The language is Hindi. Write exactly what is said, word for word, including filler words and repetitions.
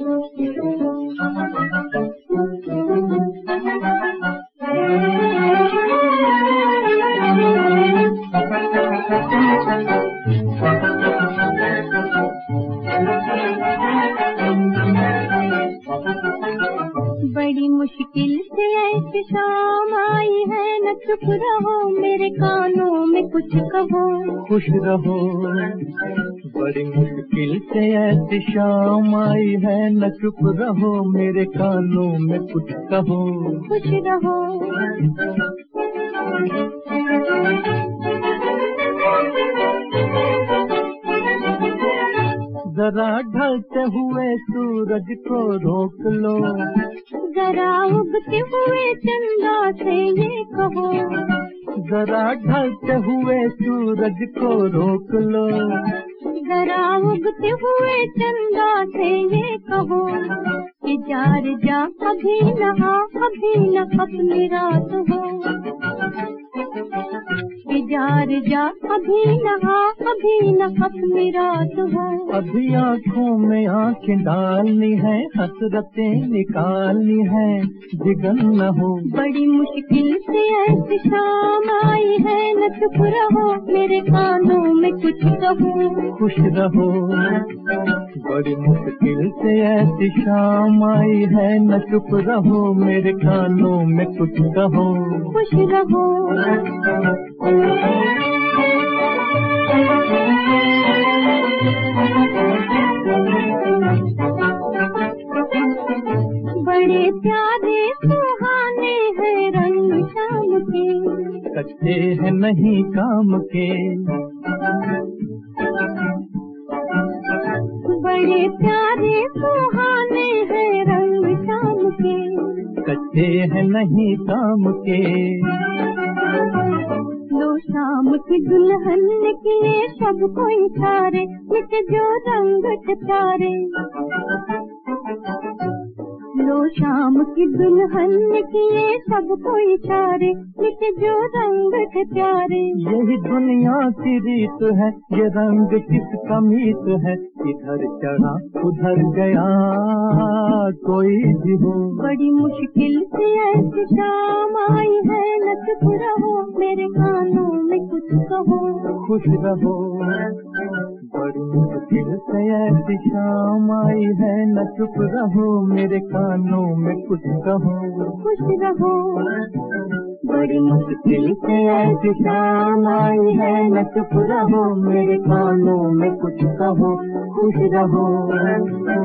बड़ी मुश्किल से ऐसी शाम आई है, न चुप रहो मेरे कानों में कुछ कहो। खुश रहो, बड़ी मुश्किल से ऐसी शाम आई है, न चुप रहो मेरे कानों में कुछ कहो। खुश रहो, जरा ढलते हुए सूरज को रोक लो, जरा उगते हुए चंदा से ये कहो। जरा ढलते हुए सूरज को रोक लो, जरा उगते हुए चंदा से ये कहो कि जार जा अभी नहा अभी न अपनी रात हो। कि जार जा अभी नहा अभी न अपनी रात हो। अभी आँखों में आँखें डालनी है, हसरतें निकालनी है, जिगन न हो। बड़ी मुश्किल से ऐसी शाम आई है, न चुप रहो मेरे कानों में कुछ कहो। खुश रहो, बड़ी मुश्किल से ऐसी शाम आई है, न चुप रहो मेरे कानों में कुछ कहो। खुश रहो, बड़े प्यारे सुहाने हैं रंग शाम के, कच्चे हैं नहीं काम के। बड़े प्यारे सुहाने हैं रंग शाम के, कच्चे हैं नहीं काम के। लो शाम की दुल्हन ने किए सबको इशारे, मिट जो रंग प्यारे। लो शाम की दुल्हन ने किए सबको इशारे, मिट जो रंग प्यारे। यही दुनिया की रीत है, ये रंग किसका मीत है, इधर चढ़ा उधर गया कोई भी हो। बड़ी मुश्किल से ऐसी शाम आई है, न चुप रहो मेरे कानों में कुछ कहो। खुश रहो, बड़ी मुश्किल से ऐसी शाम आई है, न चुप रहो मेरे कानों में कुछ कहो। खुश रहो, बड़ी मुश्किल से ऐसी शाम आई है, न चुप रहो मेरे कानों में कुछ कहो। खुश रहो।